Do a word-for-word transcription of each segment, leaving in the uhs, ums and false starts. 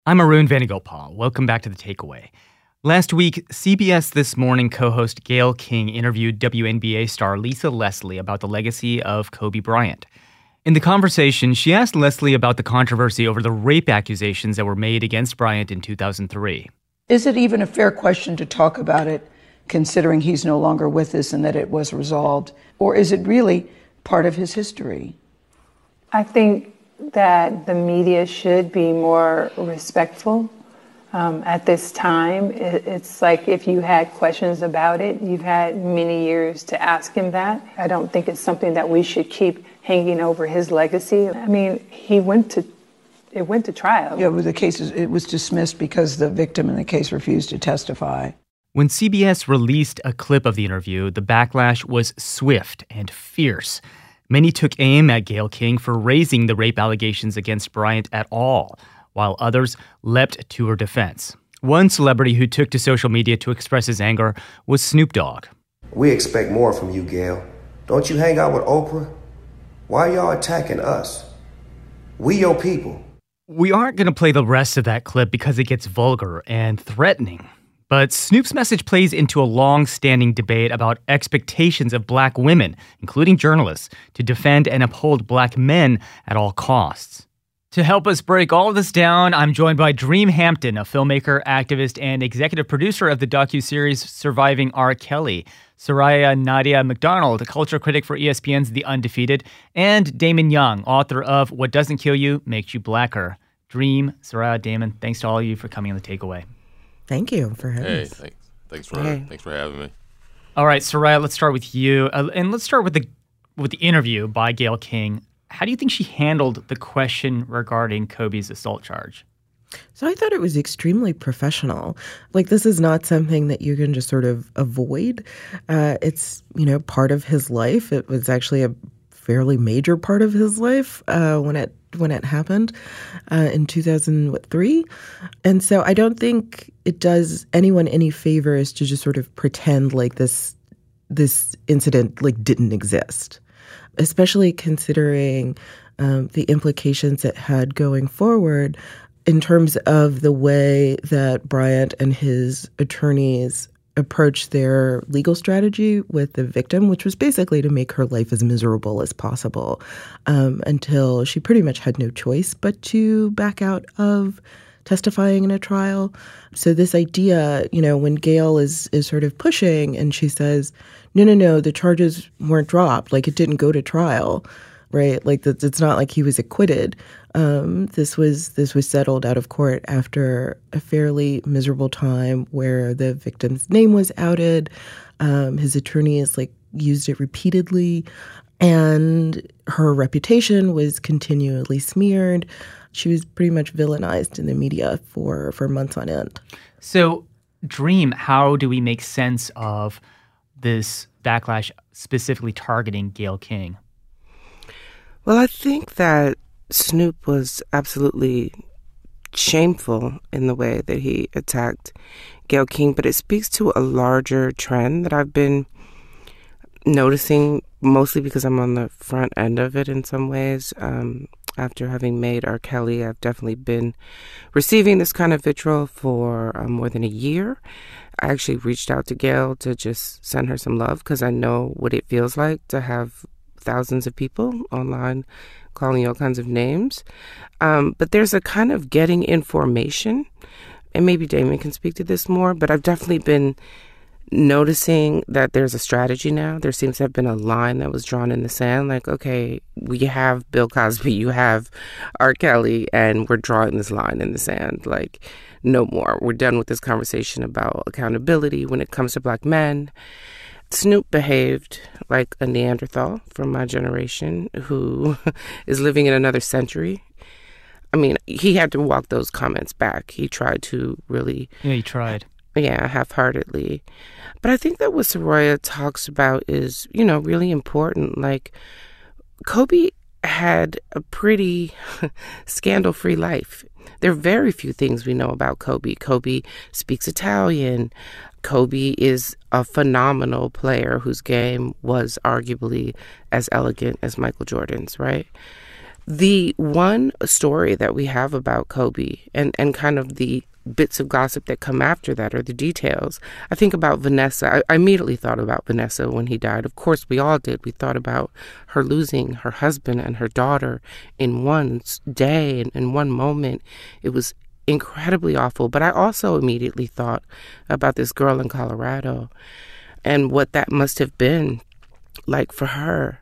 I'm Arun Venugopal. Welcome back to The Takeaway. Last week, C B S This Morning co-host Gayle King interviewed W N B A star Lisa Leslie about the legacy of Kobe Bryant. In the conversation, she asked Leslie about the controversy over the rape accusations that were made against Bryant in two thousand three. Is it even a fair question to talk about it, considering he's no longer with us and that it was resolved? Or is it really part of his history? I think that the media should be more respectful. Um, at this time, it, it's like if you had questions about it, you've had many years to ask him that. I don't think it's something that we should keep hanging over his legacy. I mean, he went to, it went to trial. Yeah, well, the case is, it was dismissed because the victim in the case refused to testify. When C B S released a clip of the interview, the backlash was swift and fierce. Many took aim at Gayle King for raising the rape allegations against Bryant at all, while others leapt to her defense. One celebrity who took to social media to express his anger was Snoop Dogg. We expect more from you, Gayle. Don't you hang out with Oprah? Why are y'all attacking us? We your people. We aren't going to play the rest of that clip because it gets vulgar and threatening. But Snoop's message plays into a long-standing debate about expectations of black women, including journalists, to defend and uphold black men at all costs. To help us break all of this down, I'm joined by Dream Hampton, a filmmaker, activist, and executive producer of the docuseries Surviving R. Kelly, Soraya Nadia McDonald, a culture critic for E S P N's The Undefeated, and Damon Young, author of What Doesn't Kill You Makes You Blacker. Dream, Soraya, Damon, thanks to all of you for coming on The Takeaway. Thank you for having hey, us. Hey, thanks. Thanks for hey. thanks for having me. All right, Soraya, let's start with you, uh, and let's start with the with the interview by Gayle King. How do you think she handled the question regarding Kobe's assault charge? So I thought it was extremely professional. Like, this is not something that you can just sort of avoid. Uh, it's, you know, part of his life. It was actually a fairly major part of his life uh, when it when it happened uh, in two thousand three. And so I don't think it does anyone any favors to just sort of pretend like this this incident like didn't exist, especially considering um, the implications it had going forward in terms of the way that Bryant and his attorneys approached their legal strategy with the victim, which was basically to make her life as miserable as possible um, until she pretty much had no choice but to back out of testifying in a trial. So this idea, you know, when Gayle is is sort of pushing and she says, no, no, no, the charges weren't dropped, like it didn't go to trial, right? Like that, it's not like he was acquitted. Um, this was this was settled out of court after a fairly miserable time where the victim's name was outed. Um, his attorneys like used it repeatedly, and her reputation was continually smeared. She was pretty much villainized in the media for, for months on end. So, Dream, how do we make sense of this backlash specifically targeting Gayle King? Well, I think that Snoop was absolutely shameful in the way that he attacked Gayle King, but it speaks to a larger trend that I've been noticing, mostly because I'm on the front end of it in some ways. Um, after having made R. Kelly, I've definitely been receiving this kind of vitriol for uh, more than a year. I actually reached out to Gayle to just send her some love because I know what it feels like to have thousands of people online calling you all kinds of names. Um, but there's a kind of getting information, and maybe Damon can speak to this more, but I've definitely been noticing that there's a strategy now. There seems to have been a line that was drawn in the sand, like, okay, we have Bill Cosby, you have R. Kelly, and we're drawing this line in the sand, like, no more. We're done with this conversation about accountability when it comes to black men. Snoop behaved like a Neanderthal from my generation who is living in another century. I mean, he had to walk those comments back. He tried to really... Yeah, he tried. Yeah, half-heartedly. But I think that what Soraya talks about is, you know, really important. Like, Kobe had a pretty scandal-free life. There are very few things we know about Kobe. Kobe speaks Italian. Kobe is a phenomenal player whose game was arguably as elegant as Michael Jordan's, right? The one story that we have about Kobe and, and kind of the bits of gossip that come after that are the details. I think about Vanessa. I, I immediately thought about Vanessa when he died. Of course, we all did. We thought about her losing her husband and her daughter in one day and in one moment. It was incredibly awful. But I also immediately thought about this girl in Colorado and what that must have been like for her.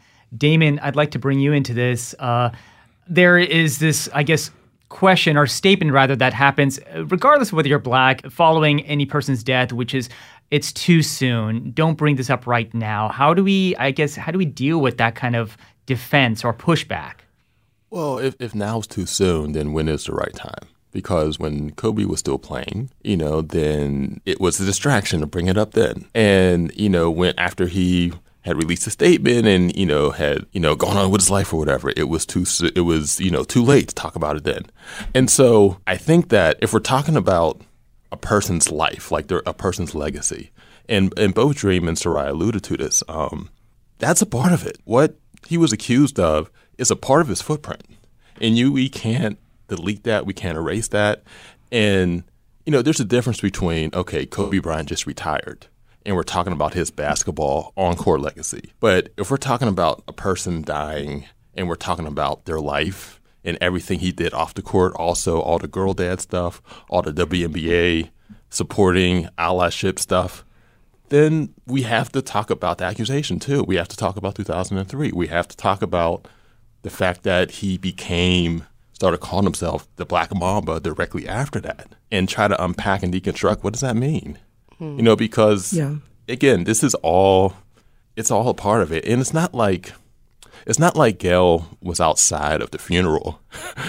Damon, I'd like to bring you into this. Uh, there is this, I guess, question or statement rather that happens regardless of whether you're Black following any person's death, which is it's too soon. Don't bring this up right now. How do we, I guess, how do we deal with that kind of defense or pushback? Well, if, if now's too soon, then when is the right time? Because when Kobe was still playing, you know, then it was a distraction to bring it up then. And, you know, when after he had released a statement and, you know, had, you know, gone on with his life or whatever, it was too, it was, you know, too late to talk about it then. And so I think that if we're talking about a person's life, like they're a person's legacy, and, and both Dream and Soraya alluded to this, um, that's a part of it. What he was accused of is a part of his footprint. And you, we can't delete that. We can't erase that. And, you know, there's a difference between, okay, Kobe Bryant just retired, and we're talking about his basketball on-court legacy. But if we're talking about a person dying and we're talking about their life and everything he did off the court, also all the girl dad stuff, all the W N B A supporting allyship stuff, then we have to talk about the accusation too. We have to talk about two thousand three. We have to talk about the fact that he became, started calling himself the Black Mamba directly after that, and try to unpack and deconstruct what does that mean? You know, because, yeah. again, this is all, it's all a part of it. And it's not like, it's not like Gail was outside of the funeral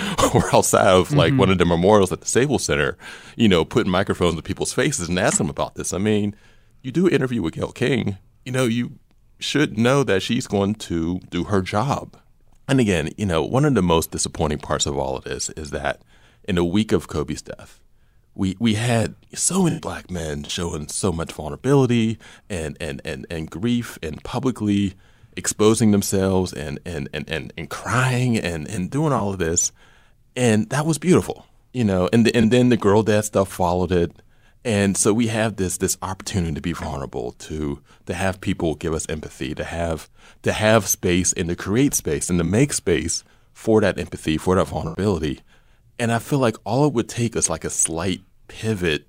or outside of, like, mm-hmm. one of the memorials at the Staples Center, you know, putting microphones in people's faces and asking them about this. I mean, you do an interview with Gayle King, you know, you should know that she's going to do her job. And again, you know, one of the most disappointing parts of all of this is that in the week of Kobe's death, We we had so many Black men showing so much vulnerability and and, and, and grief and publicly exposing themselves and and, and, and, and crying and, and doing all of this. And that was beautiful, you know, and the, and then the girl dad stuff followed it. And so we have this this opportunity to be vulnerable, to to have people give us empathy, to have to have space and to create space and to make space for that empathy, for that vulnerability. And I feel like all it would take is like a slight pivot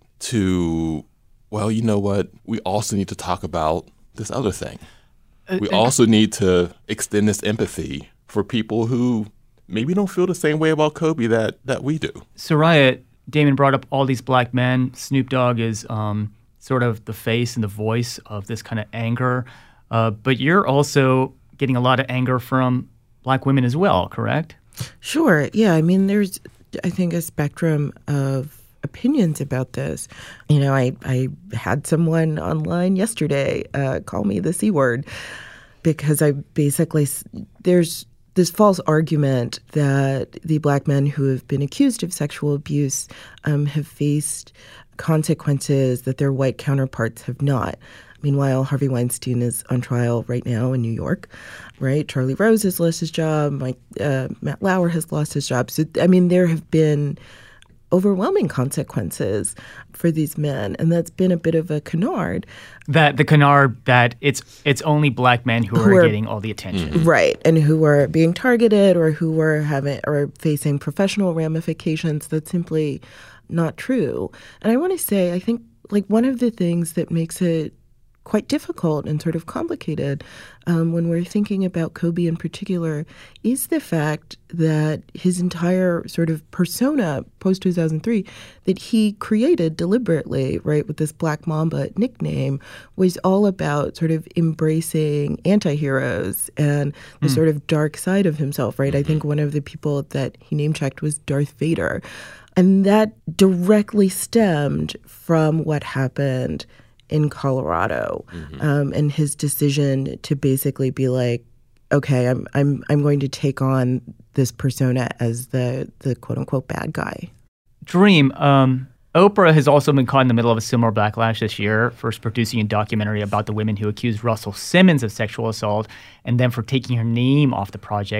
to, well, you know what? We also need to talk about this other thing. We also need to extend this empathy for people who maybe don't feel the same way about Kobe that, that we do. Soraya, Damon brought up all these Black men. Snoop Dogg is um, sort of the face and the voice of this kind of anger. Uh, but you're also getting a lot of anger from Black women as well, correct? Sure. Yeah. I mean, there's, I think, a spectrum of opinions about this. You know, I, I had someone online yesterday uh, call me the C word because I basically, there's this false argument that the Black men who have been accused of sexual abuse um, have faced consequences that their white counterparts have not. Meanwhile, Harvey Weinstein is on trial right now in New York, right? Charlie Rose has lost his job. Mike, uh, Matt Lauer has lost his job. So, I mean, there have been overwhelming consequences for these men, and that's been a bit of a canard. That the canard that it's it's only Black men who, who are, are getting all the attention, mm-hmm. right? And who are being targeted, or who are having or facing professional ramifications. That's simply not true. And I want to say, I think, like one of the things that makes it quite difficult and sort of complicated um, when we're thinking about Kobe in particular is the fact that his entire sort of persona post two thousand three that he created deliberately, right, with this Black Mamba nickname was all about sort of embracing anti-heroes and the mm. sort of dark side of himself, right? I think one of the people that he name-checked was Darth Vader. And that directly stemmed from what happened in Colorado, mm-hmm. um, and his decision to basically be like, okay, I'm I'm I'm going to take on this persona as the the quote unquote bad guy. Dream, um, Oprah has also been caught in the middle of a similar backlash this year, first producing a documentary about the women who accused Russell Simmons of sexual assault, and then for taking her name off the project.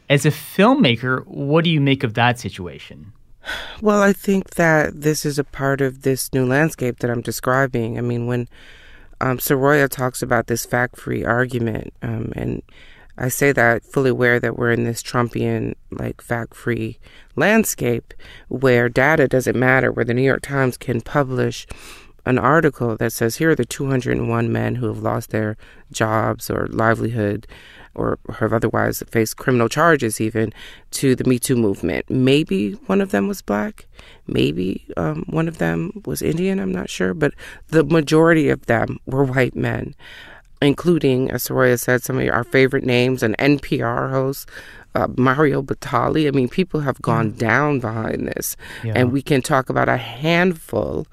As a filmmaker, what do you make of that situation? Well, I think that this is a part of this new landscape that I'm describing. I mean, when um, Soroya talks about this fact-free argument, um, and I say that fully aware that we're in this Trumpian, like, fact-free landscape where data doesn't matter, where the New York Times can publish an article that says, here are the two hundred one men who have lost their jobs or livelihood or have otherwise faced criminal charges even to the Me Too movement. Maybe one of them was black. Maybe um, one of them was Indian. I'm not sure. But the majority of them were white men, including, as Soroya said, some of our favorite names, an N P R host, uh, Mario Batali. I mean, people have gone mm. down behind this. Yeah. And we can talk about a handful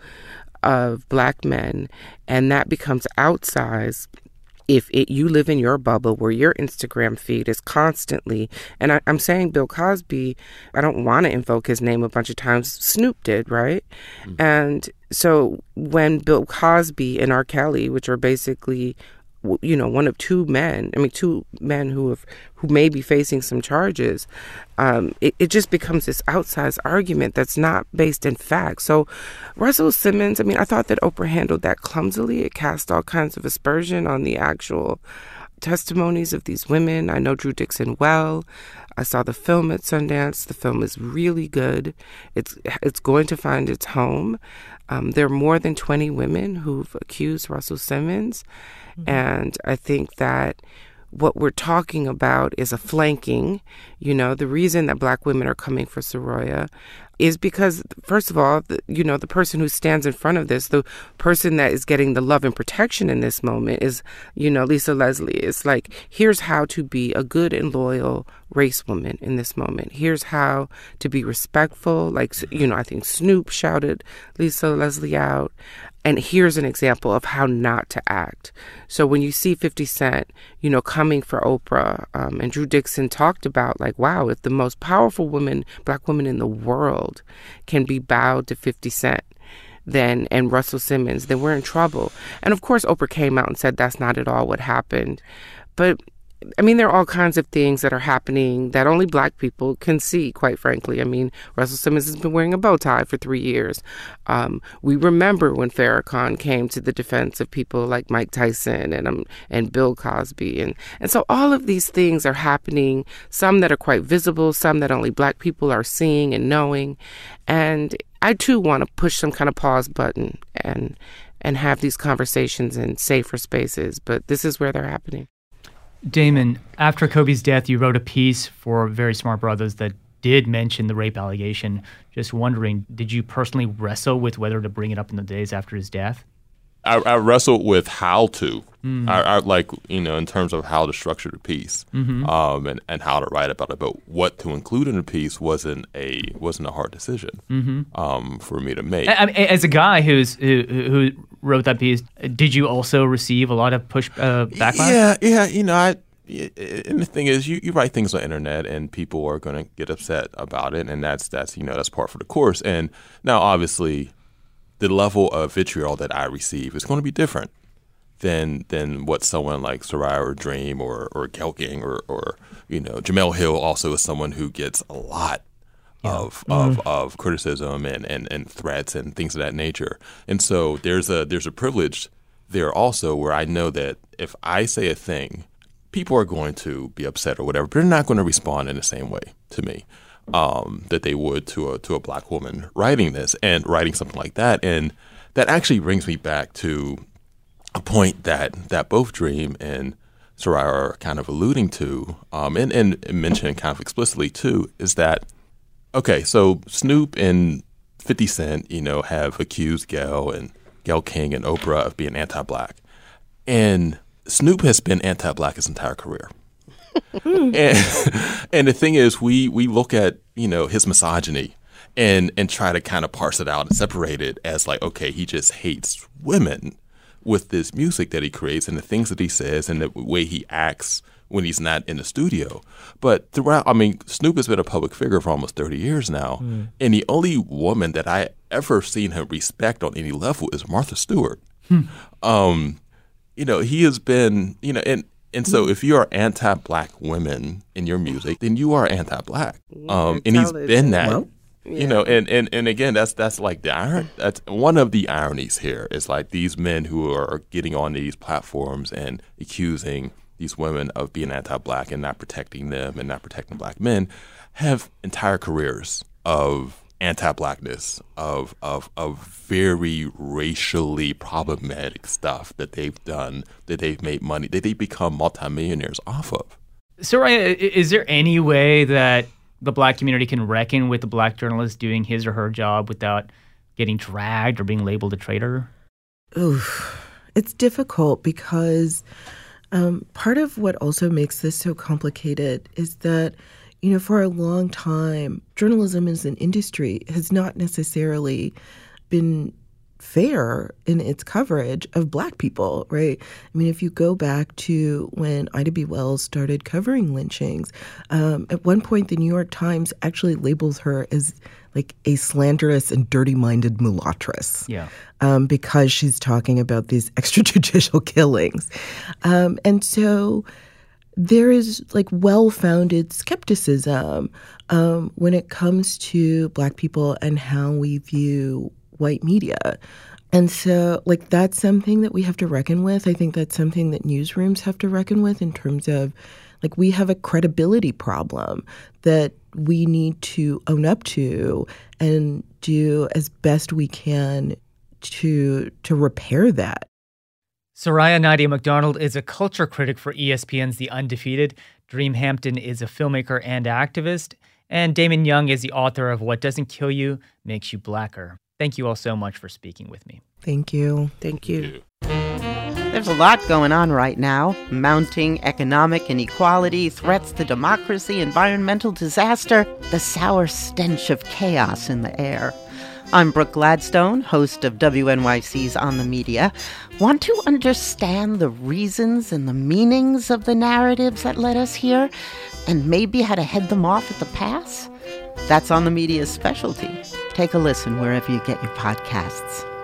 of black men, and that becomes outsized if it, you live in your bubble where your Instagram feed is constantly, and I, I'm saying Bill Cosby, I don't want to invoke his name a bunch of times. Snoop did, right? Mm-hmm. And so when Bill Cosby and R. Kelly, which are basically, you know, one of two men, I mean, two men who have, who may be facing some charges, um, it, it just becomes this outsized argument that's not based in fact. So Russell Simmons, I mean, I thought that Oprah handled that clumsily. It cast all kinds of aspersion on the actual testimonies of these women. I know Drew Dixon well. I saw the film at Sundance. The film is really good. It's it's going to find its home. Um, there are more than twenty women who've accused Russell Simmons. Mm-hmm. And I think that what we're talking about is a flanking. You know, the reason that black women are coming for Soroya is because, first of all, the, you know, the person who stands in front of this, the person that is getting the love and protection in this moment is, you know, Lisa Leslie. It's like, here's how to be a good and loyal race woman in this moment. Here's how to be respectful. Like, you know, I think Snoop shouted Lisa Leslie out. And here's an example of how not to act. So when you see fifty Cent, you know, coming for Oprah, um, and Drew Dixon talked about, like, wow, if the most powerful woman, black woman in the world can be bowed to fifty Cent, then, and Russell Simmons, then we're in trouble. And of course, Oprah came out and said that's not at all what happened. But I mean, there are all kinds of things that are happening that only black people can see, quite frankly. I mean, Russell Simmons has been wearing a bow tie for three years. Um, we remember when Farrakhan came to the defense of people like Mike Tyson and um, and Bill Cosby. And, and so all of these things are happening, some that are quite visible, some that only black people are seeing and knowing. And I, too, want to push some kind of pause button and and have these conversations in safer spaces. But this is where they're happening. Damon, after Kobe's death, you wrote a piece for Very Smart Brothers that did mention the rape allegation. Just wondering, did you personally wrestle with whether to bring it up in the days after his death? I, I wrestled with how to, mm. I, I like, you know, in terms of how to structure the piece, mm-hmm. um, and, and how to write about it. But what to include in the piece wasn't a wasn't a hard decision mm-hmm. um, for me to make. I mean, as a guy who's who, who wrote that piece, did you also receive a lot of push uh, backlash? Yeah, yeah. You know, I. And the thing is, you, you write things on the internet, and people are going to get upset about it, and that's that's you know that's part for the course. And now, obviously, the level of vitriol that I receive is going to be different than than what someone like Soroya or Dream or or Gayle King or or you know Jemele Hill also is someone who gets a lot yeah. of mm. of of criticism and, and and threats and things of that nature. And so there's a there's a privilege there also where I know that if I say a thing, people are going to be upset or whatever, but they're not going to respond in the same way to me um, that they would to a to a black woman writing this and writing something like that. And that actually brings me back to a point that that both Dream and Soroya are kind of alluding to, um, and, and mentioning kind of explicitly too, is that, okay, so Snoop and fifty Cent, you know, have accused Gayle and Gayle King and Oprah of being anti-black. And Snoop has been anti-black his entire career. and, and the thing is, we we look at, you know, his misogyny and and try to kind of parse it out and separate it as like, okay, he just hates women with this music that he creates and the things that he says and the way he acts when he's not in the studio. But throughout, I mean, Snoop has been a public figure for almost thirty years now. Mm. And the only woman that I ever seen him respect on any level is Martha Stewart. Hmm. Um, you know, he has been, you know, and And so if you are anti-Black women in your music, then you are anti-Black. Um, and he's been that. Well, yeah. You know, and, and, and again, that's that's like the iron. That's one of the ironies here is like these men who are getting on these platforms and accusing these women of being anti-Black and not protecting them and not protecting Black men have entire careers of anti-Blackness, of of of very racially problematic stuff that they've done, that they've made money, that they become multimillionaires off of. Soraya, is there any way that the Black community can reckon with the Black journalist doing his or her job without getting dragged or being labeled a traitor? Oof. It's difficult because um, part of what also makes this so complicated is that, you know, for a long time, journalism as an industry has not necessarily been fair in its coverage of Black people, right? I mean, if you go back to when Ida B. Wells started covering lynchings, um, at one point the New York Times actually labels her as like a slanderous and dirty-minded mulattress. Yeah. Um, because she's talking about these extrajudicial killings. Um, and so there is like well-founded skepticism um, when it comes to Black people and how we view white media. And so like that's something that we have to reckon with. I think that's something that newsrooms have to reckon with in terms of like we have a credibility problem that we need to own up to and do as best we can to to repair that. Soraya Nadia McDonald is a culture critic for E S P N's The Undefeated. Dream Hampton is a filmmaker and activist. And Damon Young is the author of What Doesn't Kill You Makes You Blacker. Thank you all so much for speaking with me. Thank you. Thank you. There's a lot going on right now. Mounting economic inequality, threats to democracy, environmental disaster, the sour stench of chaos in the air. I'm Brooke Gladstone, host of W N Y C's On the Media. Want to understand the reasons and the meanings of the narratives that led us here, and maybe how to head them off at the pass? That's On the Media's specialty. Take a listen wherever you get your podcasts.